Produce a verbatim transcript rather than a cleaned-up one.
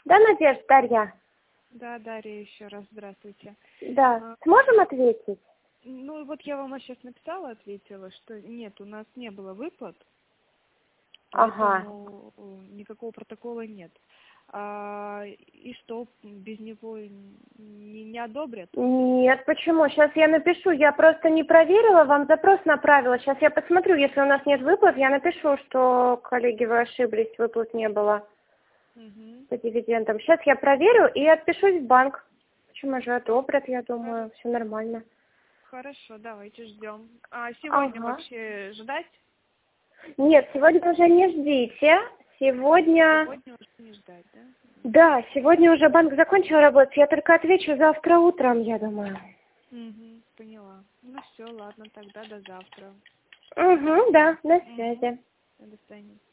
Да, Надежда, Дарья? Да, Дарья, еще раз здравствуйте. Да. А, Сможем ответить? ну, вот я вам сейчас написала, ответила, что нет, у нас не было выплат, Ага. поэтому э, никакого протокола нет. А, и что, без него не, не одобрят? Нет, почему? Сейчас я напишу. Я просто не проверила, вам запрос направила. Сейчас я посмотрю, если у нас нет выплат, я напишу, что, коллеги, вы ошиблись, выплат не было Угу. по дивидендам. Сейчас я проверю и отпишусь в банк. Почему же одобрят, я думаю, все нормально. Хорошо, давайте ждем. А сегодня Ага. вообще ждать? Нет, сегодня уже не ждите. Сегодня... Сегодня уже не ждать, да? Да, сегодня уже банк закончил работать. Я только отвечу завтра утром, я думаю. Угу, поняла. Ну все, ладно, тогда до завтра. Угу, да, на Угу. связи. До свидания.